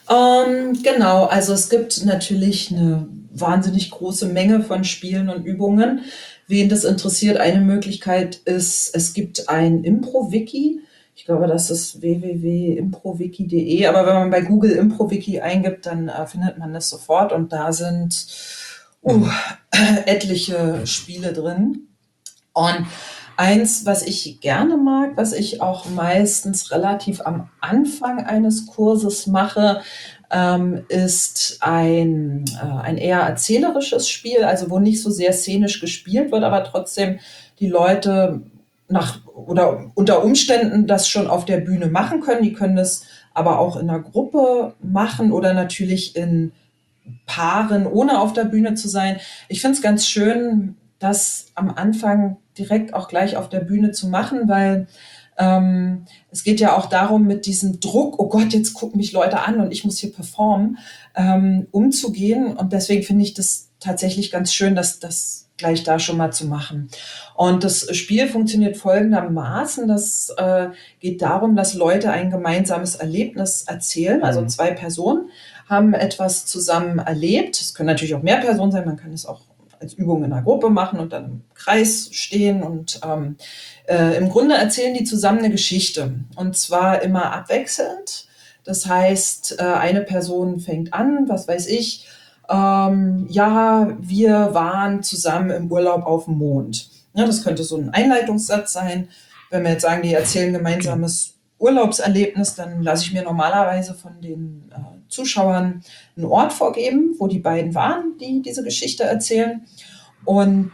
Ähm, genau, also es gibt natürlich eine wahnsinnig große Menge von Spielen und Übungen. Wen das interessiert, eine Möglichkeit ist, es gibt ein Impro-Wiki. Ich glaube, das ist w w w punkt improvwiki punkt d e, aber wenn man bei Google Impro-Wiki eingibt, dann äh, findet man das sofort und da sind uh, Mhm. etliche Spiele drin. Und eins, was ich gerne mag, was ich auch meistens relativ am Anfang eines Kurses mache, ähm, ist ein, äh, ein eher erzählerisches Spiel, also wo nicht so sehr szenisch gespielt wird, aber trotzdem die Leute nach oder unter Umständen das schon auf der Bühne machen können. Die können das aber auch in einer Gruppe machen oder natürlich in Paaren, ohne auf der Bühne zu sein. Ich finde es ganz schön, das am Anfang direkt auch gleich auf der Bühne zu machen, weil ähm, es geht ja auch darum, mit diesem Druck, oh Gott, jetzt gucken mich Leute an und ich muss hier performen, ähm, umzugehen. Und deswegen finde ich das tatsächlich ganz schön, dass das gleich da schon mal zu machen. Und das Spiel funktioniert folgendermaßen. Das äh, geht darum, dass Leute ein gemeinsames Erlebnis erzählen, also Mhm. zwei Personen haben etwas zusammen erlebt. Es können natürlich auch mehr Personen sein, man kann es auch als Übung in einer Gruppe machen und dann im Kreis stehen und ähm, äh, im Grunde erzählen die zusammen eine Geschichte und zwar immer abwechselnd. Das heißt, äh, eine Person fängt an, was weiß ich, ähm, ja, wir waren zusammen im Urlaub auf dem Mond. Ja, das könnte so ein Einleitungssatz sein. Wenn wir jetzt sagen, die erzählen gemeinsames Urlaubserlebnis, dann lasse ich mir normalerweise von den äh, Zuschauern einen Ort vorgeben, wo die beiden waren, die diese Geschichte erzählen. Und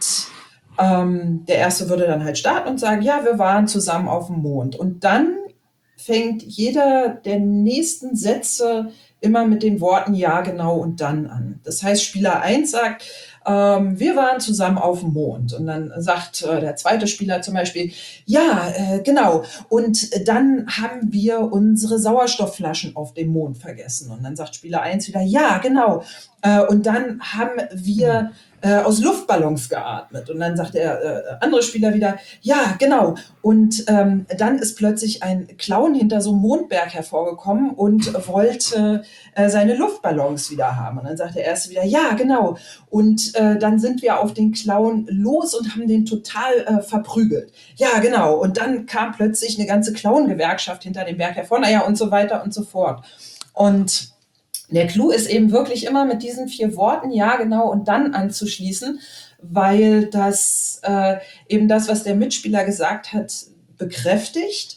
ähm, der Erste würde dann halt starten und sagen, ja, wir waren zusammen auf dem Mond. Und dann fängt jeder der nächsten Sätze immer mit den Worten ja, genau und dann an. Das heißt, Spieler eins sagt, ähm, wir waren zusammen auf dem Mond. Und dann sagt äh, der zweite Spieler zum Beispiel, ja, äh, genau. Und dann haben wir unsere Sauerstoffflaschen auf dem Mond vergessen. Und dann sagt Spieler eins wieder, ja, genau. Äh, und dann haben wir äh, aus Luftballons geatmet. Und dann sagt der äh, andere Spieler wieder, ja, genau. Und ähm, dann ist plötzlich ein Clown hinter so einem Mondberg hervorgekommen und wollte äh, seine Luftballons wieder haben. Und dann sagt der Erste wieder, ja, genau. Und äh, dann sind wir auf den Clown los und haben den total äh, verprügelt. Ja, genau. Und dann kam plötzlich eine ganze Clown-Gewerkschaft hinter dem Berg hervor. Naja, und so weiter und so fort. Und der Clou ist eben wirklich immer mit diesen vier Worten, ja, genau, und dann anzuschließen, weil das äh, eben das, was der Mitspieler gesagt hat, bekräftigt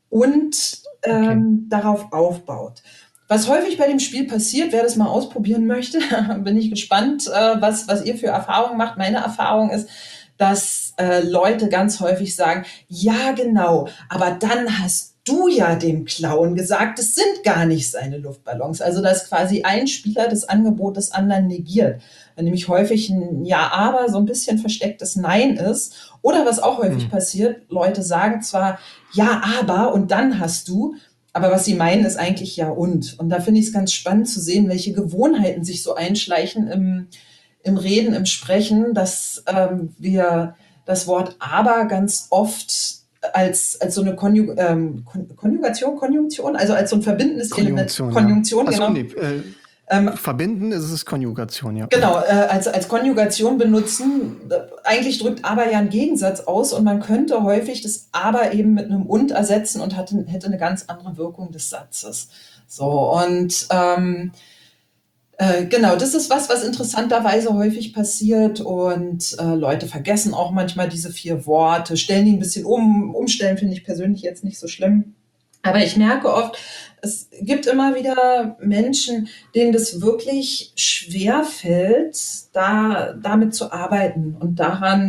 und ähm, okay. darauf aufbaut. Was häufig bei dem Spiel passiert, wer das mal ausprobieren möchte, bin ich gespannt, äh, was, was ihr für Erfahrungen macht. Meine Erfahrung ist, dass äh, Leute ganz häufig sagen, ja, genau, aber dann hast du ja dem Clown gesagt, es sind gar nicht seine Luftballons. Also dass quasi ein Spieler das Angebot des anderen negiert. Wenn nämlich häufig ein Ja, aber so ein bisschen verstecktes Nein ist. Oder was auch häufig mhm. passiert, Leute sagen zwar Ja, aber und dann hast du, aber was sie meinen, ist eigentlich Ja und. Und da finde ich es ganz spannend zu sehen, welche Gewohnheiten sich so einschleichen im, im Reden, im Sprechen, dass ähm, wir das Wort aber ganz oft als, als so eine Konjug, ähm, Konjugation, Konjunktion, also als so ein verbindendes Konjunktion, Element. Konjunktion, ja. genau. Achso, nee, äh, ähm, verbinden ist es Konjugation, ja. Genau, äh, als, als Konjugation benutzen. Eigentlich drückt aber ja einen Gegensatz aus und man könnte häufig das aber eben mit einem und ersetzen und hatte, hätte eine ganz andere Wirkung des Satzes. So, und ähm, Äh, genau, das ist was, was interessanterweise häufig passiert und äh, Leute vergessen auch manchmal diese vier Worte, stellen die ein bisschen um. Umstellen finde ich persönlich jetzt nicht so schlimm. Aber ich merke oft, es gibt immer wieder Menschen, denen das wirklich schwer fällt, da, damit zu arbeiten und daran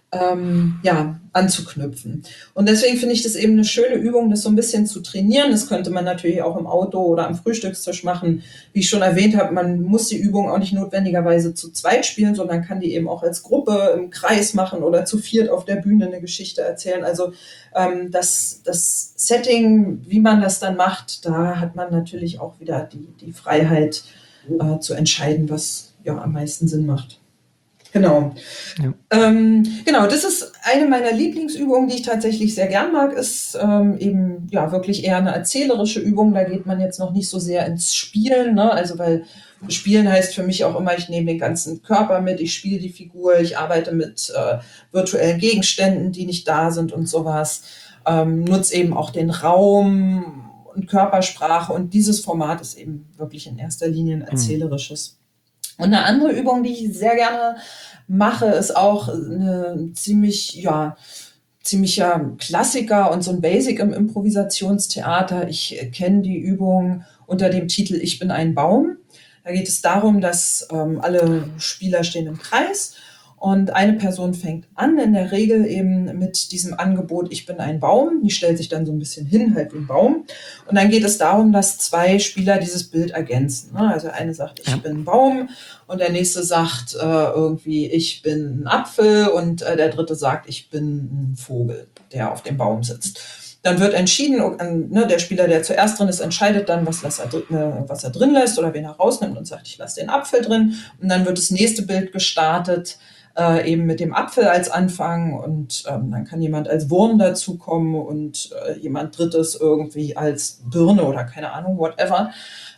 ähm, ja, anzuknüpfen. Und deswegen finde ich das eben eine schöne Übung, das so ein bisschen zu trainieren. Das könnte man natürlich auch im Auto oder am Frühstückstisch machen. Wie ich schon erwähnt habe, man muss die Übung auch nicht notwendigerweise zu zweit spielen, sondern kann die eben auch als Gruppe im Kreis machen oder zu viert auf der Bühne eine Geschichte erzählen. Also ähm, das, das Setting, wie man das dann macht, da hat man natürlich auch wieder die, die Freiheit äh, zu entscheiden, was ja am meisten Sinn macht. Genau. Ja. Ähm, genau, das ist eine meiner Lieblingsübungen, die ich tatsächlich sehr gern mag, ist ähm, eben ja wirklich eher eine erzählerische Übung. Da geht man jetzt noch nicht so sehr ins Spielen, ne? Also weil Spielen heißt für mich auch immer, ich nehme den ganzen Körper mit, ich spiele die Figur, ich arbeite mit äh, virtuellen Gegenständen, die nicht da sind und sowas. Ähm, nutze eben auch den Raum und Körpersprache und dieses Format ist eben wirklich in erster Linie ein erzählerisches. Und eine andere Übung, die ich sehr gerne mache, ist auch eine ziemlich, ja, ziemlicher Klassiker und so ein Basic im Improvisationstheater. Ich kenne die Übung unter dem Titel Ich bin ein Baum. Da geht es darum, dass ähm, alle Spieler stehen im Kreis und eine Person fängt an, in der Regel eben mit diesem Angebot, ich bin ein Baum. Die stellt sich dann so ein bisschen hin, halt wie ein Baum. Und dann geht es darum, dass zwei Spieler dieses Bild ergänzen. Also eine sagt, ich Ja. bin ein Baum und der nächste sagt äh, irgendwie, ich bin ein Apfel und äh, der dritte sagt, ich bin ein Vogel, der auf dem Baum sitzt. Dann wird entschieden, ne, der Spieler, der zuerst drin ist, entscheidet dann, was, er, was er drin lässt oder wen er rausnimmt und sagt, ich lasse den Apfel drin. Und dann wird das nächste Bild gestartet, äh, eben mit dem Apfel als Anfang und ähm, dann kann jemand als Wurm dazukommen und äh, jemand Drittes irgendwie als Birne oder keine Ahnung, whatever.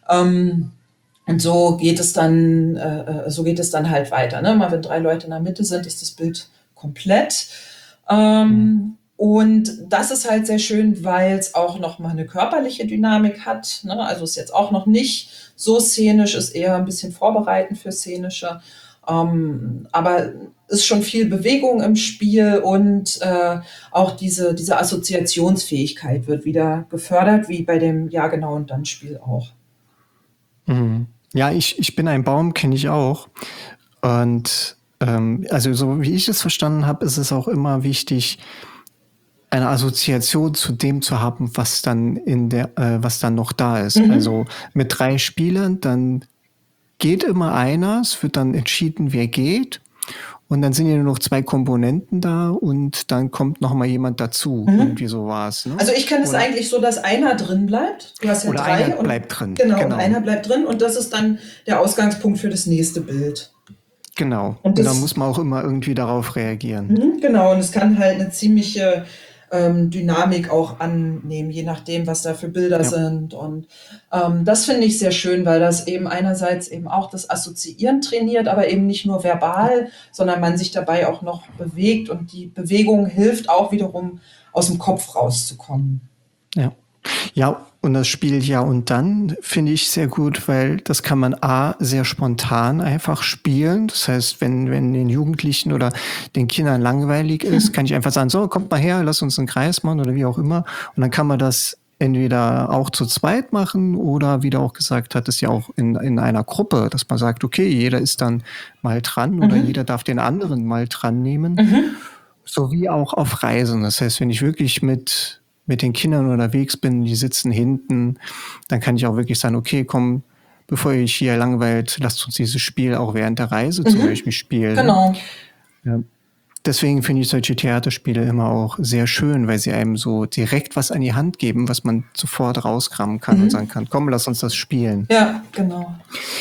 Ähm, und so geht es dann, äh, so geht es dann halt weiter. Ne? Mal wenn drei Leute in der Mitte sind, ist das Bild komplett. Ähm, mhm. Und das ist halt sehr schön, weil es auch noch mal eine körperliche Dynamik hat. Ne? Also ist jetzt auch noch nicht so szenisch, ist eher ein bisschen vorbereitend für Szenische. Ähm, aber ist schon viel Bewegung im Spiel und äh, auch diese, diese Assoziationsfähigkeit wird wieder gefördert, wie bei dem Ja, genau und dann Spiel auch. Mhm. Ja, ich, ich bin ein Baum, kenne ich auch. Und ähm, also so wie ich es verstanden habe, ist es auch immer wichtig, eine Assoziation zu dem zu haben, was dann in der, äh, was dann noch da ist. Mhm. Also mit drei Spielern, dann geht immer einer, es wird dann entschieden, wer geht. Und dann sind ja nur noch zwei Komponenten da und dann kommt noch mal jemand dazu. Mhm. Irgendwie so war es. Ne? Also ich kenne es eigentlich so, dass einer drin bleibt. Du hast ja oder drei einer und, bleibt drin. Genau, genau, und einer bleibt drin und das ist dann der Ausgangspunkt für das nächste Bild. Genau. Und, und da muss man auch immer irgendwie darauf reagieren. Mhm, genau, und es kann halt eine ziemliche ähm, Dynamik auch annehmen, je nachdem, was da für Bilder ja. sind. Und ähm, das finde ich sehr schön, weil das eben einerseits eben auch das Assoziieren trainiert, aber eben nicht nur verbal, sondern man sich dabei auch noch bewegt und die Bewegung hilft auch wiederum, aus dem Kopf rauszukommen. Ja. Ja, und das Spiel Ja und Dann finde ich sehr gut, weil das kann man A, sehr spontan einfach spielen. Das heißt, wenn, wenn den Jugendlichen oder den Kindern langweilig ist, kann ich einfach sagen, so, kommt mal her, lass uns einen Kreis machen oder wie auch immer. Und dann kann man das entweder auch zu zweit machen oder, wie du auch gesagt hattest, ja auch in, in einer Gruppe, dass man sagt, okay, jeder ist dann mal dran mhm. oder jeder darf den anderen mal dran nehmen. Mhm. Sowie auch auf Reisen. Das heißt, wenn ich wirklich mit mit den Kindern unterwegs bin, die sitzen hinten, dann kann ich auch wirklich sagen, okay, komm, bevor ich hier langweilt, lasst uns dieses Spiel auch während der Reise mhm. zum Beispiel spielen. Genau. Ja. Deswegen finde ich solche Theaterspiele immer auch sehr schön, weil sie einem so direkt was an die Hand geben, was man sofort rauskramen kann mhm. und sagen kann, komm, lass uns das spielen. Ja, genau.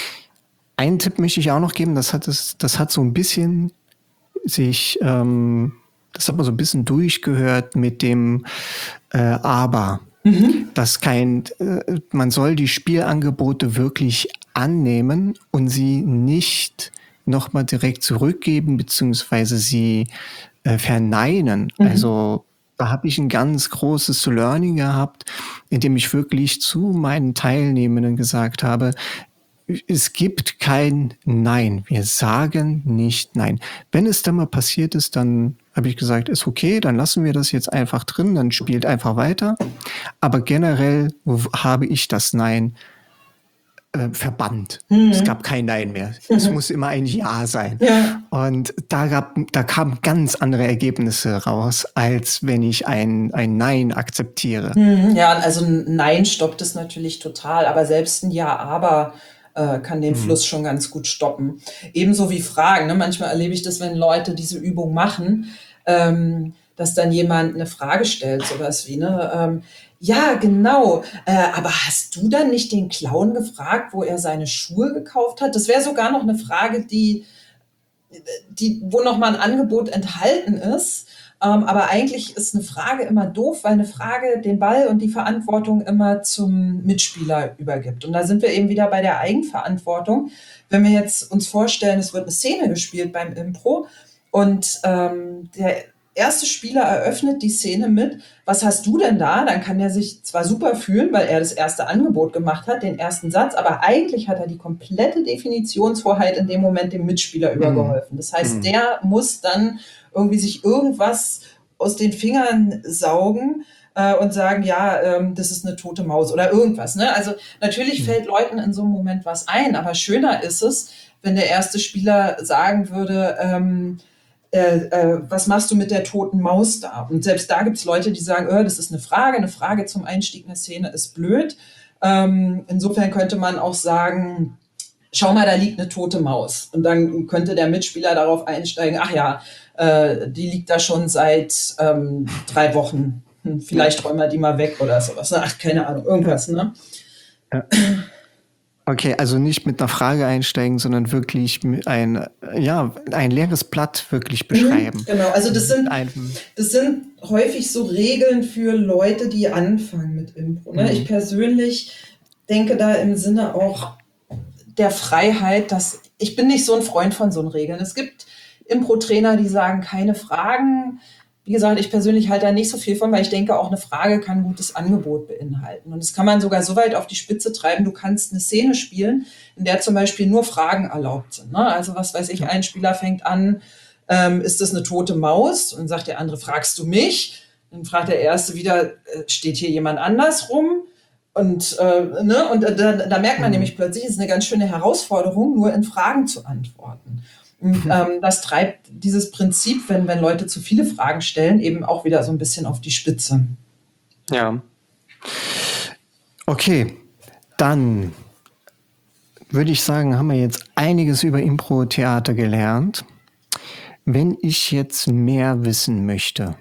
Einen Tipp möchte ich auch noch geben, das hat, es, das hat so ein bisschen sich... Ähm, das hat man so ein bisschen durchgehört mit dem äh, Aber. Mhm. Dass kein, äh, man soll die Spielangebote wirklich annehmen und sie nicht nochmal direkt zurückgeben, beziehungsweise sie äh, verneinen. Mhm. Also da habe ich ein ganz großes Learning gehabt, in dem ich wirklich zu meinen Teilnehmenden gesagt habe, es gibt kein Nein. Wir sagen nicht Nein. Wenn es dann mal passiert ist, dann habe ich gesagt, ist okay, dann lassen wir das jetzt einfach drin, dann spielt einfach weiter. Aber generell habe ich das Nein äh, verbannt. Mhm. Es gab kein Nein mehr. Mhm. Es muss immer ein Ja sein. Ja. Und da, gab, da kamen ganz andere Ergebnisse raus, als wenn ich ein, ein Nein akzeptiere. Mhm. Ja, also ein Nein stoppt es natürlich total, aber selbst ein Ja, aber äh, kann den Mhm. Fluss schon ganz gut stoppen. Ebenso wie Fragen. Ne? Manchmal erlebe ich das, wenn Leute diese Übung machen, ähm, dass dann jemand eine Frage stellt, sowas wie, ne, ähm, ja, genau, äh, aber hast du dann nicht den Clown gefragt, wo er seine Schuhe gekauft hat? Das wäre sogar noch eine Frage, die, die, wo noch mal ein Angebot enthalten ist. Ähm, aber eigentlich ist eine Frage immer doof, weil eine Frage den Ball und die Verantwortung immer zum Mitspieler übergibt. Und da sind wir eben wieder bei der Eigenverantwortung. Wenn wir jetzt uns vorstellen, es wird eine Szene gespielt beim Impro und ähm, der erste Spieler eröffnet die Szene mit, was hast du denn da? Dann kann er sich zwar super fühlen, weil er das erste Angebot gemacht hat, den ersten Satz, aber eigentlich hat er die komplette Definitionshoheit in dem Moment dem Mitspieler übergeholfen. Das heißt, Mhm. der muss dann irgendwie sich irgendwas aus den Fingern saugen äh, und sagen, ja, ähm, das ist eine tote Maus oder irgendwas. Ne? Also natürlich Mhm. fällt Leuten in so einem Moment was ein, aber schöner ist es, wenn der erste Spieler sagen würde, ähm, Äh, äh, was machst du mit der toten Maus da? Und selbst da gibt es Leute, die sagen, oh, das ist eine Frage, eine Frage zum Einstieg in eine Szene ist blöd. Ähm, insofern könnte man auch sagen, schau mal, da liegt eine tote Maus. Und dann könnte der Mitspieler darauf einsteigen, ach ja, äh, die liegt da schon seit ähm, drei Wochen. Hm, vielleicht räumen wir die mal weg oder sowas. Ach, keine Ahnung, irgendwas, ne? Ja. Okay, also nicht mit einer Frage einsteigen, sondern wirklich mit ein, ja, ein leeres Blatt wirklich beschreiben. Mhm, genau, also das sind, Ein, das sind häufig so Regeln für Leute, die anfangen mit Impro. Ne? Mhm. Ich persönlich denke da im Sinne auch der Freiheit, dass ich bin nicht so ein Freund von so Regeln. Es gibt Impro-Trainer, die sagen, keine Fragen. Wie gesagt, ich persönlich halte da nicht so viel von, weil ich denke, auch eine Frage kann ein gutes Angebot beinhalten. Und das kann man sogar so weit auf die Spitze treiben, du kannst eine Szene spielen, in der zum Beispiel nur Fragen erlaubt sind. Ne? Also was weiß ich, ein Spieler fängt an, ähm, ist das eine tote Maus? Und sagt der andere, fragst du mich? Dann fragt der Erste wieder, äh, steht hier jemand anders rum? Und, äh, ne? Und äh, da, da merkt man Mhm. nämlich plötzlich, es ist eine ganz schöne Herausforderung, nur in Fragen zu antworten. Und ähm, das treibt dieses Prinzip, wenn, wenn Leute zu viele Fragen stellen, eben auch wieder so ein bisschen auf die Spitze. Ja. Okay, dann würde ich sagen, haben wir jetzt einiges über Impro-Theater gelernt. Wenn ich jetzt mehr wissen möchte,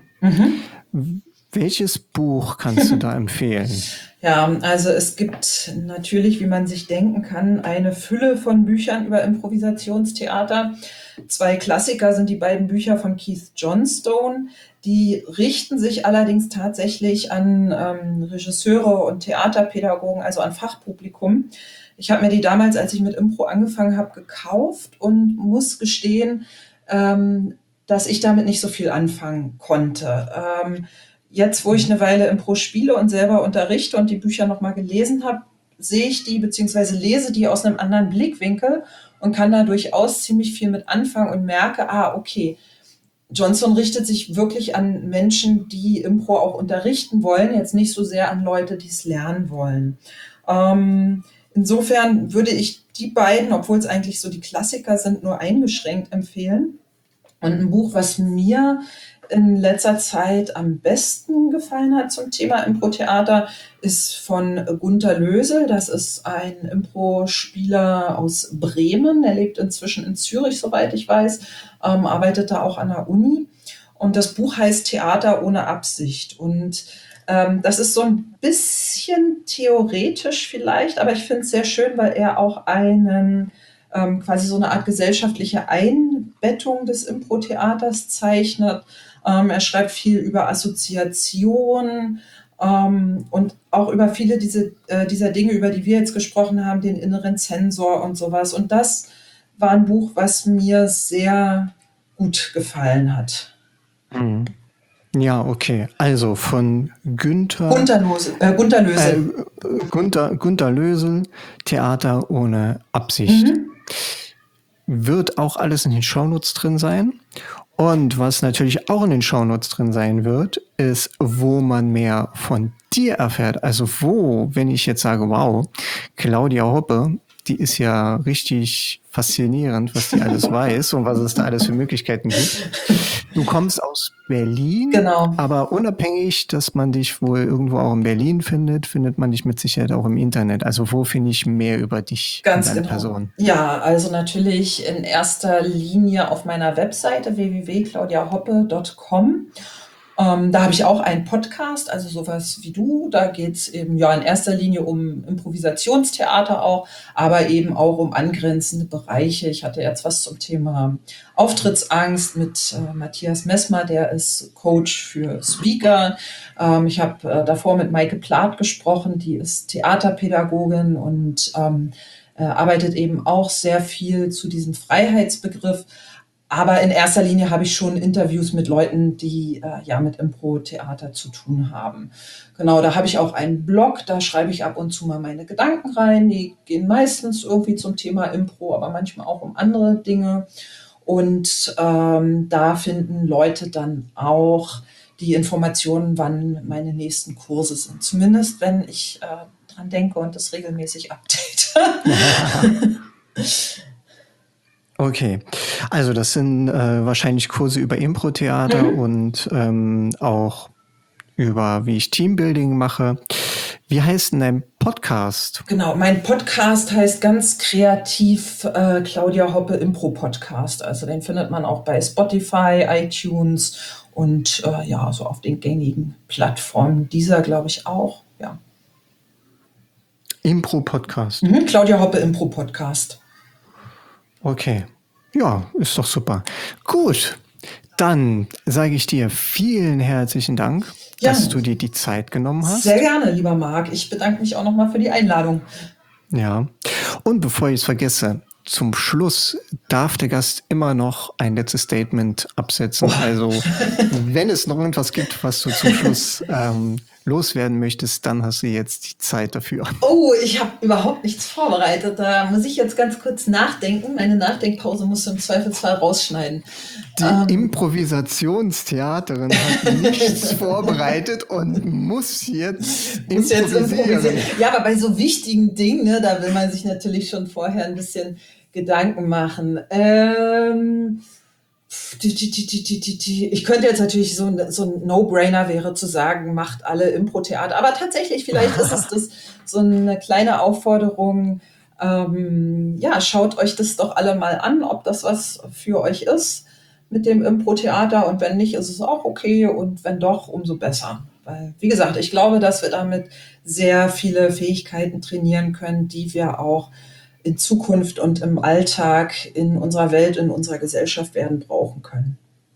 Mhm. welches Buch kannst du da empfehlen? Ja, also es gibt natürlich, wie man sich denken kann, eine Fülle von Büchern über Improvisationstheater. Zwei Klassiker sind die beiden Bücher von Keith Johnstone. Die richten sich allerdings tatsächlich an ähm, Regisseure und Theaterpädagogen, also an Fachpublikum. Ich habe mir die damals, als ich mit Impro angefangen habe, gekauft und muss gestehen, ähm, dass ich damit nicht so viel anfangen konnte. Ähm, Jetzt, wo ich eine Weile Impro spiele und selber unterrichte und die Bücher nochmal gelesen habe, sehe ich die bzw. lese die aus einem anderen Blickwinkel und kann da durchaus ziemlich viel mit anfangen und merke, ah, okay, Johnson richtet sich wirklich an Menschen, die Impro auch unterrichten wollen, jetzt nicht so sehr an Leute, die es lernen wollen. Ähm, insofern würde ich die beiden, obwohl es eigentlich so die Klassiker sind, nur eingeschränkt empfehlen. Und ein Buch, was mir in letzter Zeit am besten gefallen hat zum Thema Impro-Theater, ist von Gunter Lösel. Das ist ein Impro-Spieler aus Bremen. Der lebt inzwischen in Zürich, soweit ich weiß, ähm, arbeitet da auch an der Uni. Und das Buch heißt Theater ohne Absicht. Und ähm, das ist so ein bisschen theoretisch vielleicht, aber ich finde es sehr schön, weil er auch einen ähm, quasi so eine Art gesellschaftliche Einbettung des Impro-Theaters zeichnet. Ähm, er schreibt viel über Assoziation ähm, und auch über viele diese, äh, dieser Dinge, über die wir jetzt gesprochen haben, den inneren Zensor und sowas. Und das war ein Buch, was mir sehr gut gefallen hat. Mhm. Ja, okay. Also von Günther, Gunter Lösel. Äh, Gunter Lösel. äh, Gunter, Gunter Lösel, Theater ohne Absicht. Mhm. Wird auch alles in den Shownotes drin sein. Und was natürlich auch in den Shownotes drin sein wird, ist, wo man mehr von dir erfährt. Also wo, wenn ich jetzt sage, wow, Claudia Hoppe, die ist ja richtig faszinierend, was die alles weiß und was es da alles für Möglichkeiten gibt. Du kommst aus Berlin, Genau. aber unabhängig, dass man dich wohl irgendwo auch in Berlin findet, findet man dich mit Sicherheit auch im Internet. Also wo finde ich mehr über dich Ganz und deine genau. Person? Ja, also natürlich in erster Linie auf meiner Webseite w w w punkt claudia hoppe punkt com. Ähm, da habe ich auch einen Podcast, also sowas wie du. Da geht es eben ja in erster Linie um Improvisationstheater auch, aber eben auch um angrenzende Bereiche. Ich hatte jetzt was zum Thema Auftrittsangst mit äh, Matthias Messmer, der ist Coach für Speaker. Ähm, ich habe äh, davor mit Maike Plath gesprochen, die ist Theaterpädagogin und ähm, äh, arbeitet eben auch sehr viel zu diesem Freiheitsbegriff. Aber in erster Linie habe ich schon Interviews mit Leuten, die äh, ja mit Impro-Theater zu tun haben. Genau, da habe ich auch einen Blog, da schreibe ich ab und zu mal meine Gedanken rein. Die gehen meistens irgendwie zum Thema Impro, aber manchmal auch um andere Dinge. Und ähm, da finden Leute dann auch die Informationen, wann meine nächsten Kurse sind. Zumindest, wenn ich äh, dran denke und das regelmäßig update. Okay, also das sind äh, wahrscheinlich Kurse über Impro-Theater Mhm. und ähm, auch über, wie ich Teambuilding mache. Wie heißt denn dein Podcast? Genau, mein Podcast heißt ganz kreativ äh, Claudia Hoppe Impro Podcast. Also den findet man auch bei Spotify, iTunes und äh, ja, so auf den gängigen Plattformen. Dieser glaube ich auch, ja. Impro-Podcast. Mhm, Claudia Hoppe Impro Podcast. Okay, ja, ist doch super. Gut, dann sage ich dir vielen herzlichen Dank, Ja. dass du dir die Zeit genommen hast. Sehr gerne, lieber Marc. Ich bedanke mich auch nochmal für die Einladung. Ja, und bevor ich es vergesse, zum Schluss darf der Gast immer noch ein letztes Statement absetzen. Oh. Also, wenn es noch irgendwas gibt, was du zum Schluss ähm, loswerden möchtest, dann hast du jetzt die Zeit dafür. Oh, ich habe überhaupt nichts vorbereitet. Da muss ich jetzt ganz kurz nachdenken. Meine Nachdenkpause musst du im Zweifelsfall rausschneiden. Die Ähm. Improvisationstheaterin hat nichts vorbereitet und muss jetzt Muss jetzt improvisieren. improvisieren. Ja, aber bei so wichtigen Dingen, ne, da will man sich natürlich schon vorher ein bisschen Gedanken machen. Ähm, die, die, die, die, die, die. Ich könnte jetzt natürlich so ein, so ein No-Brainer wäre zu sagen, macht alle Impro-Theater. Aber tatsächlich, vielleicht ist es das so eine kleine Aufforderung. Ähm, ja, schaut euch das doch alle mal an, ob das was für euch ist mit dem Impro-Theater. Und wenn nicht, ist es auch okay. Und wenn doch, umso besser. Weil, wie gesagt, ich glaube, dass wir damit sehr viele Fähigkeiten trainieren können, die wir auch in Zukunft und im Alltag in unserer Welt, in unserer Gesellschaft werden brauchen können.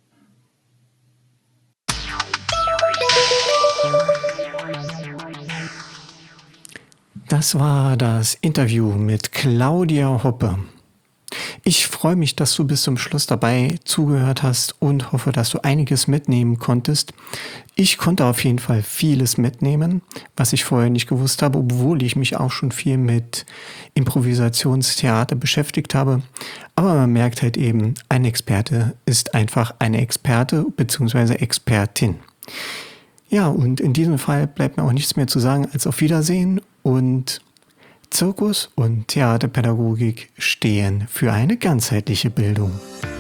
Das war das Interview mit Claudia Hoppe. Ich freue mich, dass du bis zum Schluss dabei zugehört hast und hoffe, dass du einiges mitnehmen konntest. Ich konnte auf jeden Fall vieles mitnehmen, was ich vorher nicht gewusst habe, obwohl ich mich auch schon viel mit Improvisationstheater beschäftigt habe. Aber man merkt halt eben, ein Experte ist einfach eine Experte bzw. Expertin. Ja, und in diesem Fall bleibt mir auch nichts mehr zu sagen als auf Wiedersehen und Zirkus und Theaterpädagogik stehen für eine ganzheitliche Bildung.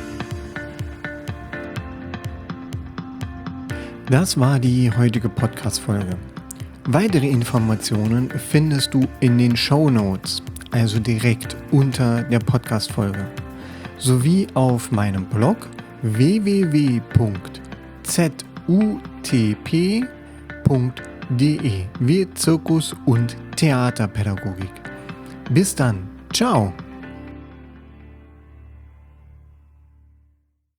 Das war die heutige Podcast-Folge. Weitere Informationen findest du in den Shownotes, also direkt unter der Podcast-Folge, sowie auf meinem Blog w w w punkt z u t p punkt d e wie Zirkus und Theaterpädagogik. Bis dann. Ciao.